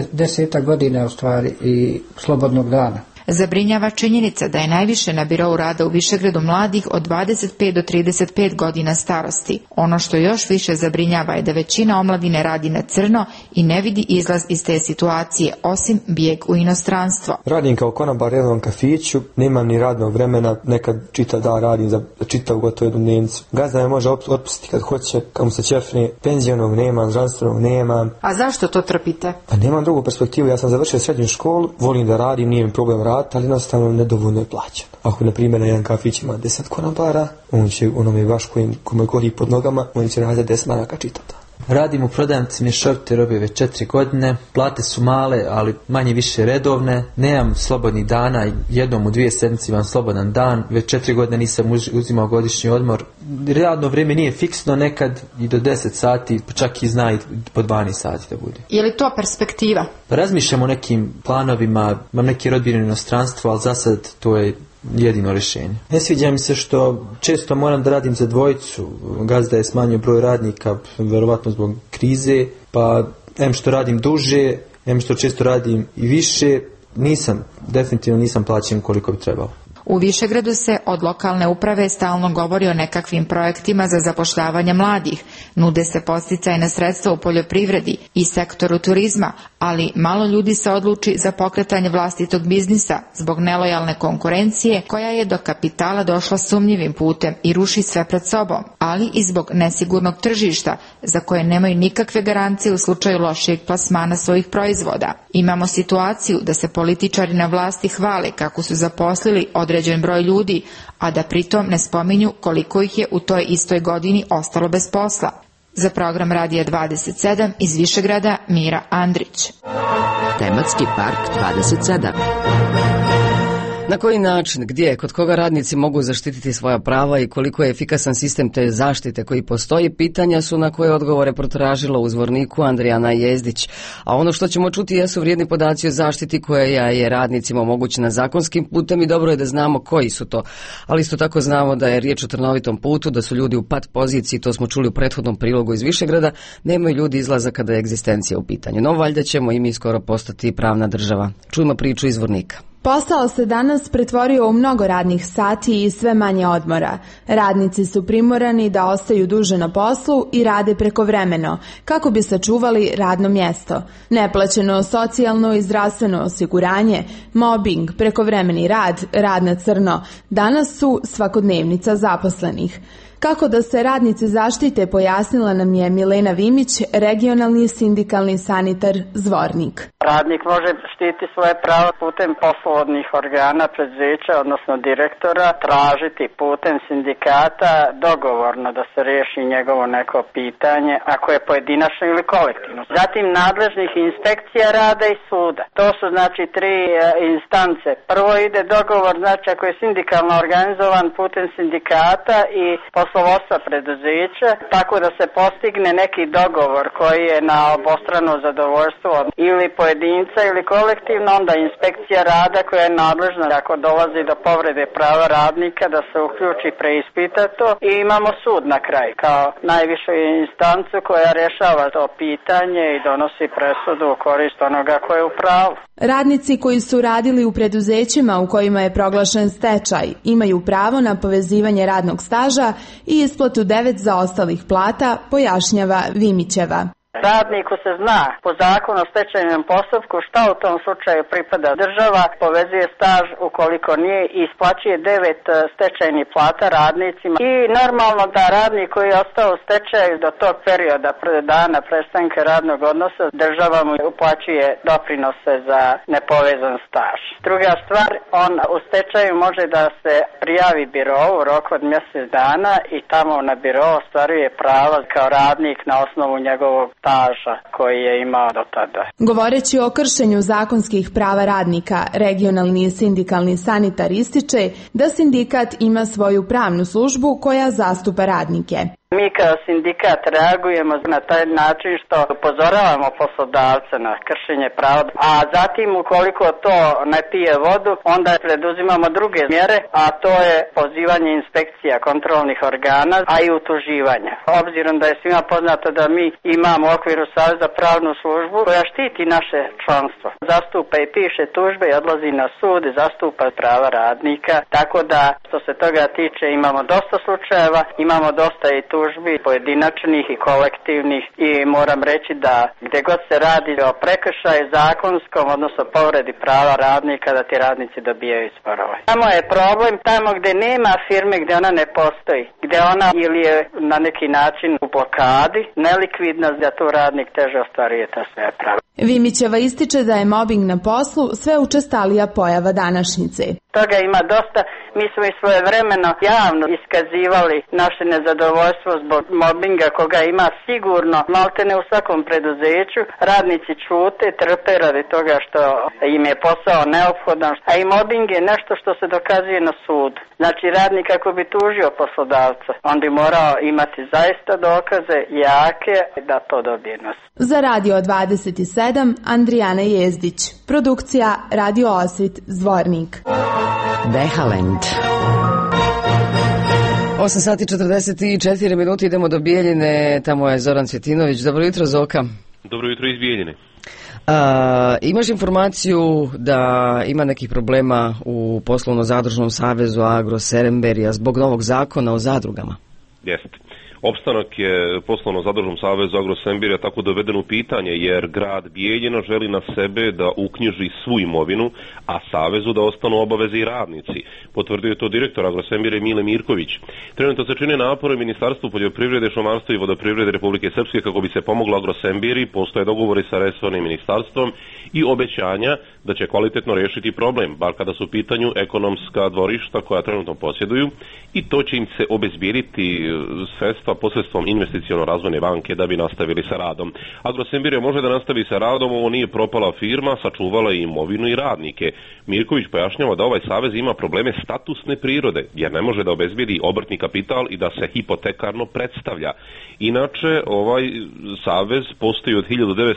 10 godina u stvari i slobodnog dana. Zabrinjava činjenica da je najviše na birou rada u Višegradu mladih od 25 do 35 godina starosti. Ono što još više zabrinjava je da većina omladine radi na crno i ne vidi izlaz iz te situacije, osim bijeg u inostranstvo. Radim kao konobar u jednom kafiću, nemam ni radnog vremena, nekad čitav dan radim za čitavu gotovo jednu dnevnicu. Gazda me može otpustiti kad hoće, kad mu se čefne, penzionog nemam, zdravstvenog nemam. A zašto to trpite? Pa nemam drugu perspektivu, ja sam završio srednju školu, volim da radim, nije mi problem raditi, ali jednostavno nedovoljno je plaćan. Ako, na primjer, na jedan kafić ima 10 konobara, on će onome baš kome gori pod nogama, on će raditi 10 maraka čitata. Radim u prodavnici mješovite robe već 4 godine, plate su male, ali manje više redovne, nemam slobodnih dana, jednom u 2 sedmice imam slobodan dan, već 4 godine nisam uzimao godišnji odmor. Radno vrijeme nije fiksno, nekad i do 10 sati, čak i zna i po 12 sati da bude. Je li to perspektiva? Razmišljam o nekim planovima, imam neki rodbine u inostranstvu, ali za sad to je jedino rješenje. Ne sviđa mi se što često moram da radim za dvojicu, gazda je smanjio broj radnika, verovatno zbog krize, pa em što radim duže, em što često radim i više, definitivno nisam plaćen koliko bi trebalo. U Višegradu se od lokalne uprave stalno govori o nekakvim projektima za zapošljavanje mladih. Nude se podsticajna sredstva u poljoprivredi i sektoru turizma, ali malo ljudi se odluči za pokretanje vlastitog biznisa zbog nelojalne konkurencije koja je do kapitala došla sumnjivim putem i ruši sve pred sobom, ali i zbog nesigurnog tržišta za koje nemaju nikakve garancije u slučaju lošijeg plasmana svojih proizvoda. Imamo situaciju da se političari na vlasti hvale kako su zaposlili određen broj ljudi, a da pritom ne spominju koliko ih je u toj istoj godini ostalo bez posla. Za program Radija 27 iz Višegrada, Mira Andrić. Tematski park 27. Na koji način, gdje, kod koga radnici mogu zaštititi svoja prava i koliko je efikasan sistem te zaštite koji postoji, pitanja su na koje odgovore protražila u Zvorniku Andrijana Jezdić. A ono što ćemo čuti jesu vrijedni podaci o zaštiti koja je radnicima omogućena zakonskim putem i dobro je da znamo koji su to. Ali isto tako znamo da je riječ o trnovitom putu, da su ljudi u pat poziciji, to smo čuli u prethodnom prilogu iz Višegrada, nemaju ljudi izlaza kada je egzistencija u pitanju. No valjda ćemo i mi skoro postati pravna država. Čujmo priču iz Zvornika. Posao se danas pretvorio u mnogo radnih sati i sve manje odmora. Radnici su primorani da ostaju duže na poslu i rade prekovremeno, kako bi sačuvali radno mjesto. Neplaćeno socijalno i zdravstveno osiguranje, mobbing, prekovremeni rad, rad na crno, danas su svakodnevnica zaposlenih. Kako da se radnici zaštite, pojasnila nam je Milena Vimić, regionalni sindikalni sanitar Zvornik. Radnik može štiti svoje pravo putem poslovnih organa, preduzeća, odnosno direktora, tražiti putem sindikata dogovorno da se riješi njegovo neko pitanje, ako je pojedinačno ili kolektivno. Zatim nadležnih inspekcija rada i suda. To su znači 3 instance. Prvo ide dogovor, znači ako je sindikalno organizovan putem sindikata i poslovodstva preduzeća, tako da se postigne neki dogovor koji je na obostrano zadovoljstvo ili pojedinca ili kolektivno, onda inspekcija rada koja je nadležna ako dolazi do povrede prava radnika da se uključi, preispita to i imamo sud na kraju kao najvišu instancu koja rješava to pitanje i donosi presudu u korist onoga ko je u pravu. Radnici koji su radili u preduzećima u kojima je proglašen stečaj imaju pravo na povezivanje radnog staža i isplatu 9 zaostalih plata, pojašnjava Vimićeva. Radniku se zna po zakonu o stečajnom postupku šta u tom slučaju pripada država, povezuje staž ukoliko nije i isplaćuje 9 stečajnih plata radnicima i normalno da radnik koji je ostao u stečaju do tog perioda dana prestanka radnog odnosa država mu uplaćuje doprinose za nepovezan staž. Druga stvar, on u stečaju može da se prijavi birou u roku od mjesec dana i tamo na birou ostvaruje prava kao radnik na osnovu njegovog staža koji je imao do tada. Govoreći o kršenju zakonskih prava radnika, regionalni sindikalni sanitar ističe da sindikat ima svoju pravnu službu koja zastupa radnike. Mi kao sindikat reagujemo na taj način što upozoravamo poslodavce na kršenje prava, a zatim ukoliko to ne pije vodu, onda preduzimamo druge mjere, a to je pozivanje inspekcija kontrolnih organa, a i utuživanja. Obzirom da je svima poznato da mi imamo u okviru Saveza pravnu službu koja štiti naše članstvo, zastupa i piše tužbe i odlazi na sud i zastupa prava radnika, tako da što se toga tiče imamo dosta slučajeva, imamo dosta i tužbi pojedinačnih i kolektivnih i moram reći da gdje god se radi o prekršaju zakonskom, odnosno povredi prava radnika, da ti radnici dobijaju sporove. Tamo je problem, tamo gdje nema firme, gdje ona ne postoji, gdje ona ili je na neki način u blokadi, nelikvidna, da tu radnik teže ostvaruje ta sve prava. Vimićeva ističe da je mobbing na poslu sve učestalija pojava današnjice. Toga ima dosta. Mi smo i svojevremeno javno iskazivali naše nezadovoljstvo zbog mobbinga koga ima sigurno maltene u svakom preduzeću. Radnici čute, trpe radi toga što im je posao neophodan, a i mobbing je nešto što se dokazuje na sudu. Znači radnik ako bi tužio poslodavca, on bi morao imati zaista dokaze jake da to dobije nas. Za Radio 27 Andrijana Jezdić. Produkcija Radio Osvit Zvornik. Behalend. 8 sati 44 minuti, idemo do Bijeljine, tamo je Zoran Cvjetinović. Dobro jutro, Zoka. Dobro jutro iz Bijeljine. Imaš informaciju da ima nekih problema u Poslovno-zadružnom savezu Agro-Seremberija zbog novog zakona o zadrugama? Jeste. Opstanak je Poslovno-zadružnom savezu Agro-Seremberija tako doveden u pitanje jer grad Bijeljina želi na sebe da uknjiži svu imovinu, a savezu da ostanu obaveze i radnici. Potvrdio je to direktor Agro-Seremberija Mile Mirković. Trenutno se čine napore Ministarstvu poljoprivrede, šumarstva i vodoprivrede Republike Srpske kako bi se pomoglo Agro-Seremberiji. Postoje dogovori sa resornim ministarstvom i obećanja da će kvalitetno riješiti problem, bar kada su u pitanju ekonomska dvorišta koja trenutno posjeduju, i to će im se obezbijediti sredstva sredstva posredstvom investiciono-razvojne banke da bi nastavili sa radom. Agrosembirija može da nastavi sa radom, ovo nije propala firma, sačuvala je imovinu i radnike. Mirković pojašnjava da ovaj savez ima probleme statusne prirode, jer ne može da obezbedi obrtni kapital i da se hipotekarno predstavlja. Inače, ovaj savez postoji od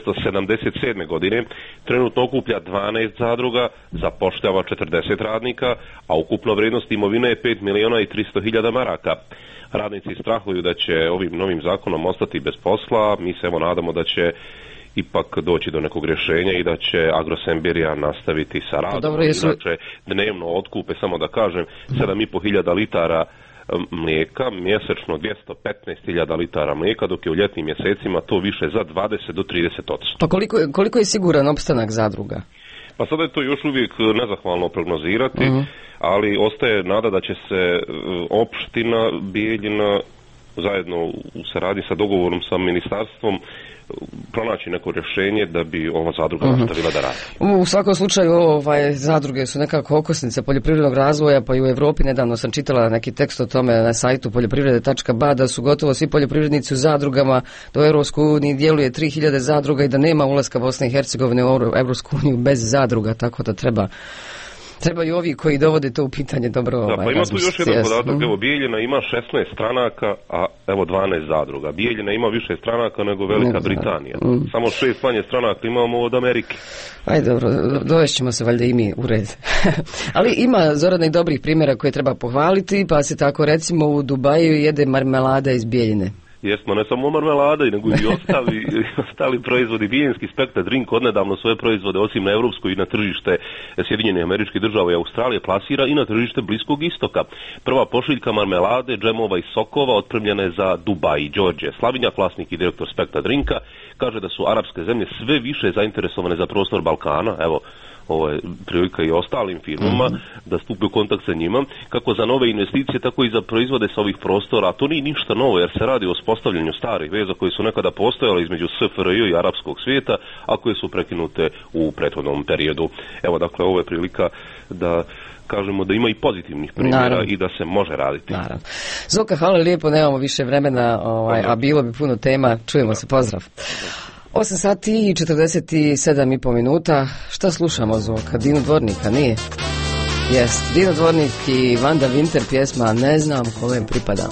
1977. godine, trenutno okuplja 12 zadruga, zapošljava 40 radnika, a ukupna vrednost imovine je 5.300.000 maraka. Radnici strahuju da će ovim novim zakonom ostati bez posla, mi se evo nadamo da će ipak doći do nekog rješenja i da će Agrosembirija nastaviti sa radom. Dobro, Inače, dnevno otkupe, samo da kažem, 7.500 litara mlijeka, mjesečno 215.000 litara mlijeka, dok je u ljetnim mjesecima to više za 20 do 30%. Pa koliko je siguran opstanak zadruga? Pa sada je to još uvijek nezahvalno prognozirati, ali ostaje nada da će se opština Bijeljina zajedno u saradnji sa dogovorom sa ministarstvom pronaći neko rješenje da bi ova zadruga nastavila da radi. U svakom slučaju zadruge su nekako okosnice poljoprivrednog razvoja, pa i u Europi nedavno sam čitala neki tekst o tome na sajtu poljoprivrede.ba da su gotovo svi poljoprivrednici u zadrugama, da u Europskoj uniji djeluje 3000 zadruga i da nema ulaska Bosne i Hercegovine u Europsku uniju bez zadruga, tako da trebaju ovi koji dovode to u pitanje dobro da, pa ima tu još jedan podatak, evo Bijeljina ima 16 stranaka, a evo 12 zadruga. Bijeljina ima više stranaka nego Velika Britanija. Samo 6 manje stranaka imamo od Amerike. Ajde, dobro, dovešćemo se valjda i mi u red. Ali ima, Zorana, i dobrih primjera koje treba pohvaliti, pa se tako recimo u Dubaju jede marmelada iz Bijeljine. Jesmo, ne samo marmelada, nego i ostali proizvodi. Bijeljinski Spektar Drink odnedavno svoje proizvode, osim na evropsko i na tržište Sjedinjenih Američkih Država i Australije, plasira i na tržište Bliskog istoka. Prva pošiljka marmelade, džemova i sokova otpremljena je za Dubaj i Đorđe. Slavinjak, vlasnik i direktor Spektar Drinka, kaže da su arapske zemlje sve više zainteresovane za prostor Balkana, evo, ovo je prilika i ostalim firmama da stupe u kontakt sa njima, kako za nove investicije, tako i za proizvode sa ovih prostora. A to nije ništa novo, jer se radi o uspostavljanju starih veza koje su nekada postojale između SFRJ i arapskog svijeta, a koje su prekinute u prethodnom periodu. Evo, dakle, ovo je prilika da kažemo da ima i pozitivnih primjera i da se može raditi. Naravno. Zoka, hvala lijepo, nemamo više vremena, a bilo bi puno tema. Čujemo se, pozdrav. 8 sati i 47,5 minuta. Šta slušamo, Zoka? Dino Dvornika, nije? Jest, Dino Dvornik i Vanda Winter pjesma Ne znam kome pripadam.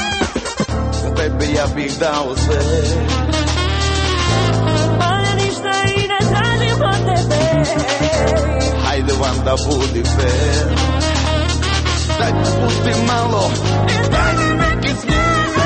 Ja bih dao sve. Ma ništa slobodan da budi fair. Daj pusti malo i daj mi neki smjer.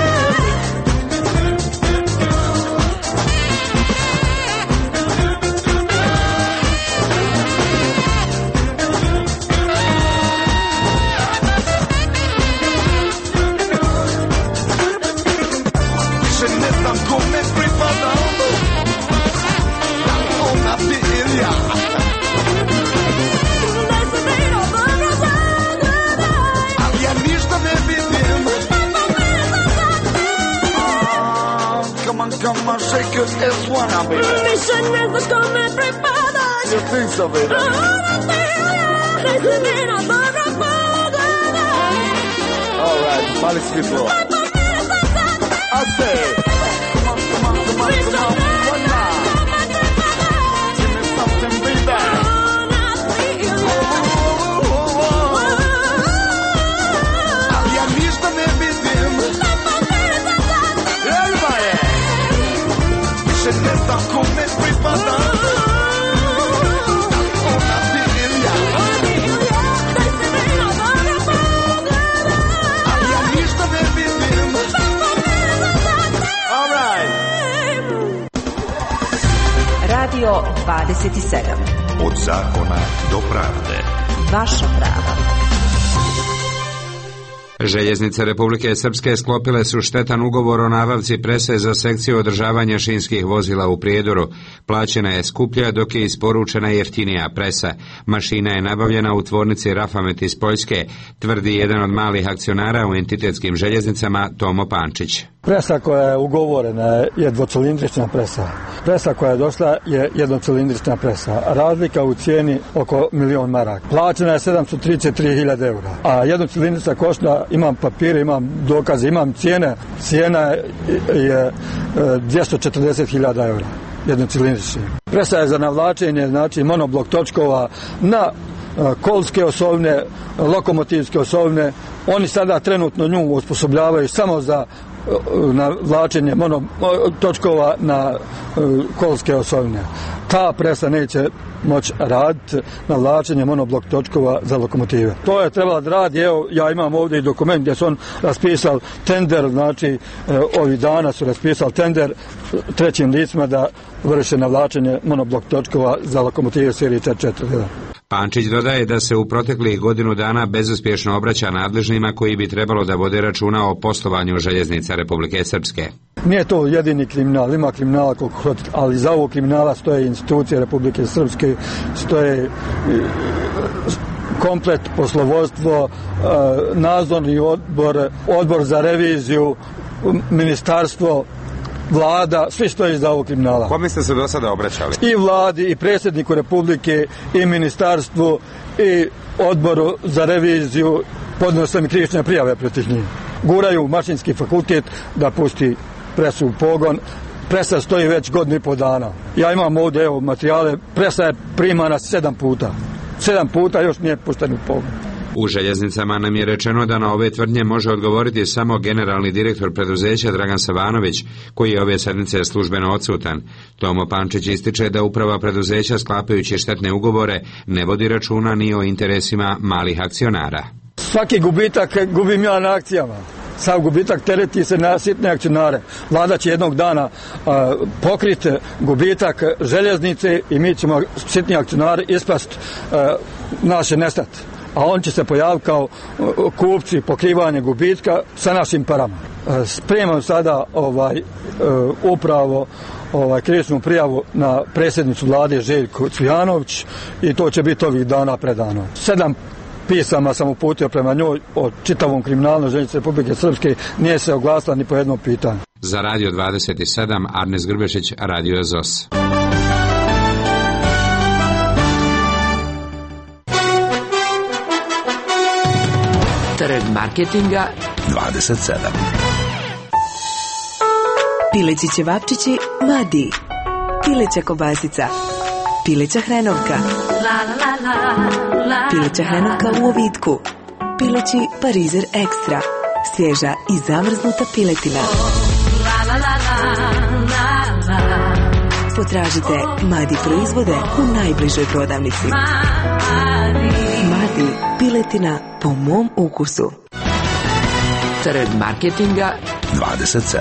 Come on, shake your ass one, I'll be there. Više ne znaš kome pripadaš. You think so, baby? Daj se mi na dobro pogledaj. All right, mali svitlo. I say, come on, come on, come on, come on. One more. Give me something, baby. Ali ja ništa ne vidim. Everybody. Više ne znam kome pripadam. Ona ti ili ja. Daj se mi na dobro pogledaj. Ali ja ništa ne vidim. All right. Radio 27. Od zakona do pravde. Vaša prava. Željeznice Republike Srpske sklopile su štetan ugovor o nabavci prese za sekciju održavanja šinskih vozila u Prijedoru. Plaćena je skuplja dok je isporučena jeftinija presa. Mašina je nabavljena u tvornici Rafamet iz Poljske, tvrdi jedan od malih akcionara u entitetskim željeznicama Tomo Pančić. Presa koja je ugovorena je dvocilindrična presa. Presa koja je došla je jednocilindrična presa. Razlika u cijeni oko 1.000.000 maraka. Plaćena je 733.000 eura. A jednocilindrična košta, imam papire, imam dokaze, imam cijene. Cijena je 240.000 eura. Jednocilindrični. Presa je za navlačenje, znači monoblok točkova na kolske osovne, lokomotivske osovne. Oni sada trenutno nju osposobljavaju samo za navlačenje točkova na kolske osovne. Ta presa neće moći raditi navlačenje monoblok točkova za lokomotive. To je trebalo da radi, evo ja imam ovdje i dokument gdje su on raspisali tender, znači ovih dana su raspisali tender trećim licima da vrše navlačenje monoblok točkova za lokomotive serije 4.1. Pančić dodaje da se u proteklih godinu dana bezuspješno obraća nadležnima koji bi trebalo da vode računa o poslovanju željeznica Republike Srpske. Nije to jedini kriminal, ima kriminala koliko hoćete, ali za ovog kriminala stoje institucije Republike Srpske, stoje komplet poslovodstvo, nadzorni odbor, odbor za reviziju, ministarstvo, Vlada, svi stoji za ovog kriminala. Kome ste se do sada obraćali? I vladi, i predsjedniku Republike, i ministarstvu, i odboru za reviziju. Podnio sam i krivične prijave protiv njih. Guraju mašinski fakultet da pusti presu u pogon. Presa stoji već 1.5 godina. Ja imam ovdje evo materijale. Presa je primana 7 puta. 7 puta još nije pušten u pogon. U željeznicama nam je rečeno da na ove tvrdnje može odgovoriti samo generalni direktor preduzeća Dragan Savanović, koji je ove sedmice službeno odsutan. Tomo Pančić ističe da uprava preduzeća, sklapajući štetne ugovore, ne vodi računa ni o interesima malih akcionara. Svaki gubitak gubim ja na akcijama. Sav gubitak tereti se na sitne akcionare. Vlada će jednog dana pokriti gubitak željeznice i mi ćemo sitni akcionari ispast naše nestati. A on će se pojaviti kao kupci pokrivanje gubitka sa našim parama. Spremam sada upravo krivičnu prijavu na predsjednicu vlade Željku Cvijanović i to će biti ovih dana predano. 7 pisama sam uputio prema njoj o čitavom kriminalu željeznice Republike Srpske, nije se oglasila ni po jednom pitanju. Za Radio 27, Arnes Grbešić, Radio ZOS. Trg marketinga 27. Pileći ćevapčići Madi, pileća kobasica, pileća hrenovka, pileća hrenovka u ovitku, pileći parizer ekstra, svježa i zamrznuta piletina. potražite Madi proizvode u najbližoj prodavnici. Madi, piletina po mom ukusu. Trg marketinga 27.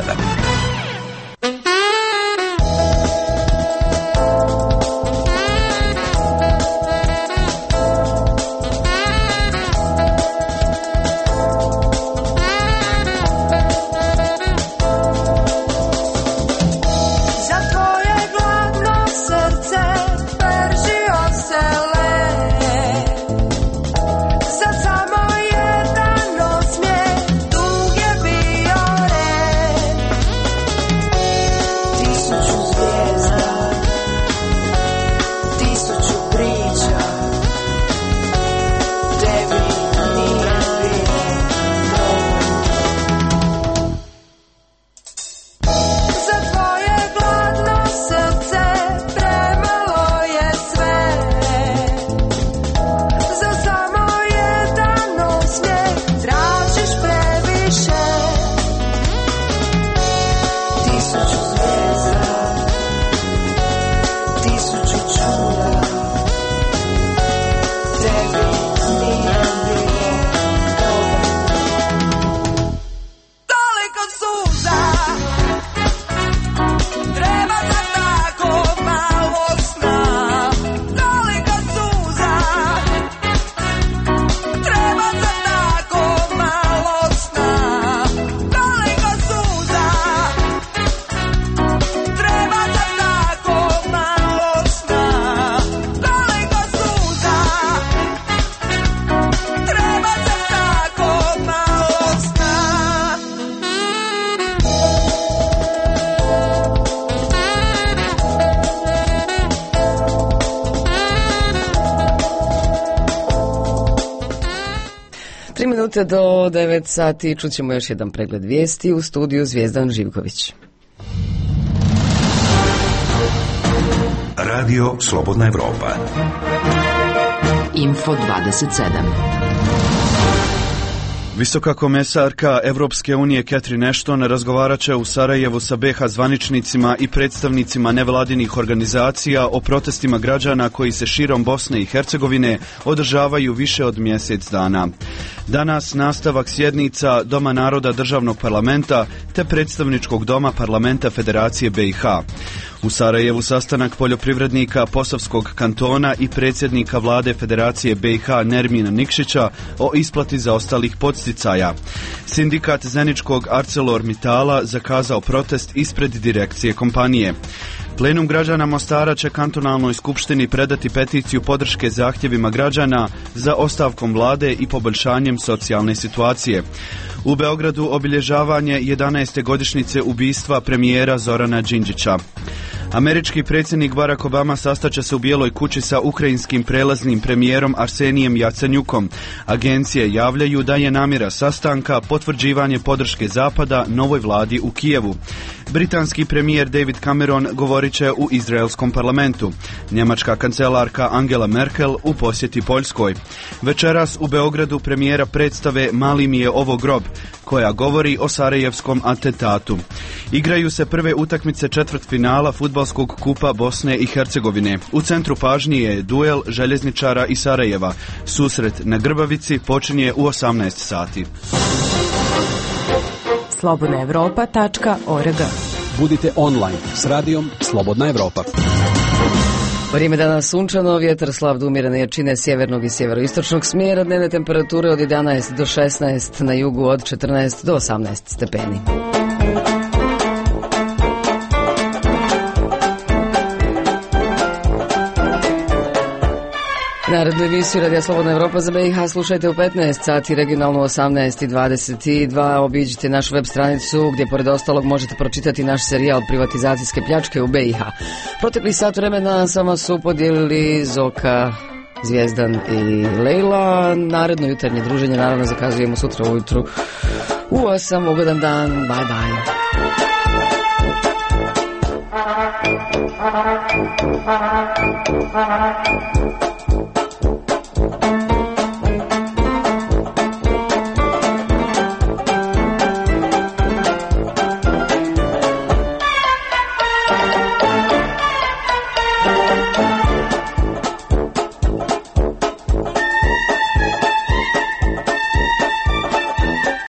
Do 9 sati čućemo još jedan pregled vijesti u studiju Zvijezdan Živković. Radio Slobodna Evropa. Info 27. Visoka komesarka Evropske unije Catherine Ashton razgovarat će u Sarajevu sa BiH zvaničnicima i predstavnicima nevladinih organizacija o protestima građana koji se širom Bosne i Hercegovine održavaju više od mjesec dana. Danas nastavak sjednica Doma naroda državnog parlamenta te predstavničkog doma parlamenta Federacije BiH. U Sarajevu sastanak poljoprivrednika Posavskog kantona i predsjednika vlade Federacije BiH Nermina Nikšića o isplati zaostalih podsticaja. Sindikat Zeničkog ArcelorMittala zakazao protest ispred direkcije kompanije. Plenum građana Mostara će kantonalnoj skupštini predati peticiju podrške zahtjevima građana za ostavkom vlade i poboljšanjem socijalne situacije. U Beogradu obilježavanje 11. godišnjice ubistva premijera Zorana Đinđića. Američki predsjednik Barack Obama sastaće se u Bijeloj kući sa ukrajinskim prelaznim premijerom Arsenijem Jacenjukom. Agencije javljaju da je namjera sastanka potvrđivanje podrške Zapada novoj vladi u Kijevu. Britanski premijer David Cameron govorit će u izraelskom parlamentu. Njemačka kancelarka Angela Merkel u posjeti Poljskoj. Večeras u Beogradu premijera predstave Mali mi je ovo grob, koja govori o sarajevskom atentatu. Igraju se prve utakmice četvrtfinala fudbalskog kupa Bosne i Hercegovine. U centru pažnje je duel željezničara i Sarajeva. Susret na Grbavici počinje u 18 sati. slobodnaevropa.org. Budite online s radijom Slobodna Evropa. Vrijeme danas sunčano, vjetar slab do umjerene jačine sjevernog i sjeveroistočnog smjera, dnevne temperature od 11 do 16, na jugu od 14 do 18 stepeni. Narednu emisiju Radija Slobodna Evropa za BiH slušajte u 15 sati, regionalno 18:22. Obiđite našu web stranicu gdje pored ostalog možete pročitati naš serijal privatizacijske pljačke u BiH. Protekli sat vremena sama su podijelili Zoka, Zvijezdan i Lejla. Naredno jutarnje druženje naravno zakazujemo sutra ujutru u 8. Ugodan dan, bye bye.